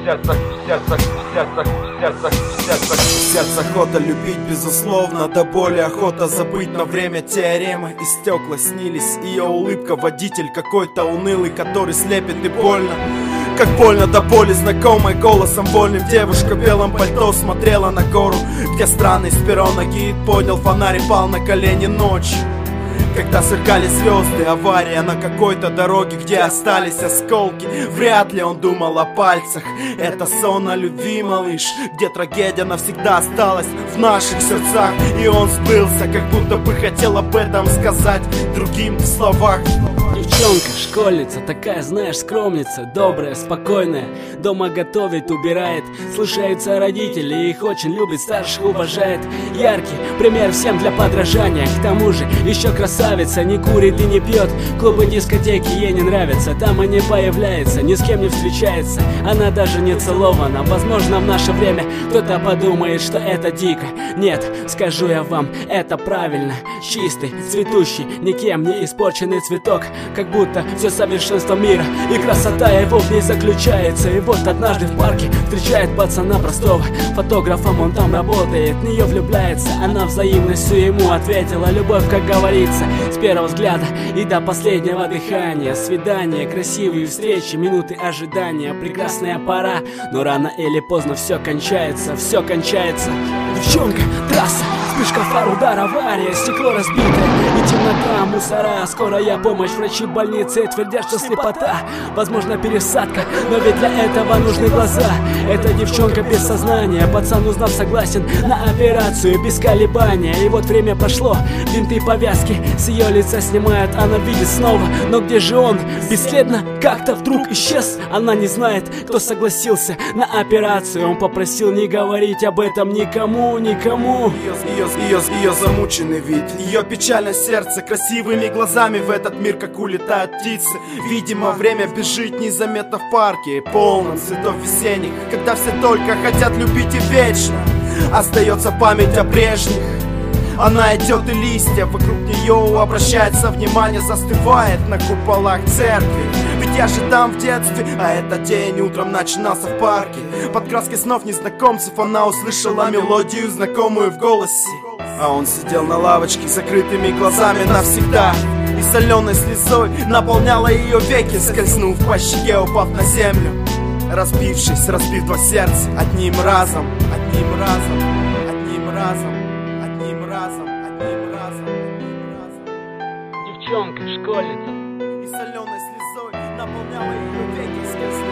Сердце охота любить, безусловно, до боли охота забыть на время теоремы. И стекла снились, ее улыбка, водитель какой-то унылый, который слепит и больно. Как больно до боли, знакомой голосом вольным. Девушка в белом пальто смотрела на гору, где странный с перрона гид поднял фонарь и пал на колени ночью. Когда сверкали звезды, авария на какой-то дороге, где остались осколки. Вряд ли он думал о пальцах. Это сон о любви, малыш, где трагедия навсегда осталась в наших сердцах. И он сбылся, как будто бы хотел об этом сказать другим в словах. Девчонка, школьница, такая, знаешь, скромница, добрая, спокойная, дома готовит, убирает, слушаются родители, их очень любит, старших уважает. Яркий пример всем для подражания, к тому же еще красавица, не курит и не пьет, клубы, дискотеки ей не нравятся, там и не появляется, ни с кем не встречается, она даже не целована. Возможно, в наше время кто-то подумает, что это дико. Нет, скажу я вам, это правильно. Чистый, цветущий, никем не испорченный цветок, как будто все совершенство мира и красота его в ней заключается. И вот однажды в парке встречает пацана простого, фотографом он там работает, в нее влюбляется, она взаимностью ему ответила. Любовь, как говорится, с первого взгляда и до последнего дыхания. Свидания, красивые встречи, минуты ожидания, прекрасная пора, но рано или поздно все кончается, все кончается. Девчонка, трасса, вспышка фар, удар, авария, стекло разбитое и темнота, мусора, скорая помощь, врачи больницы твердят, что слепота, возможно пересадка, но ведь для этого нужны глаза. Эта девчонка без сознания, пацан, узнав, согласен на операцию без колебания. И вот время прошло, бинты и повязки с ее лица снимают, она видит снова, но где же он? Бесследно как-то вдруг исчез. Она не знает, кто согласился на операцию, он попросил не говорить об этом никому, никому. Ее замученный вид, ее печальное сердце, красивыми глазами в этот мир, как улетают птицы. Видимо, время бежит незаметно в парке, полном цветов весенних, когда все только хотят любить и вечно остается память о прежних. Она идет и листья вокруг нее обращается внимание, застывает на куполах церкви. Ведь я же там в детстве, а этот день утром начинался в парке. Под краской снов незнакомцев она услышала мелодию, знакомую в голосе. А он сидел на лавочке с закрытыми глазами навсегда, и соленой слезой наполняла ее веки, скользнув по щеке, упав на землю. Разбившись, разбив два сердца одним разом, одним разом, одним разом, одним разом, одним разом, одним разом. Девчонка, школьница, и соленой слезой наполняла ее веки, скользнув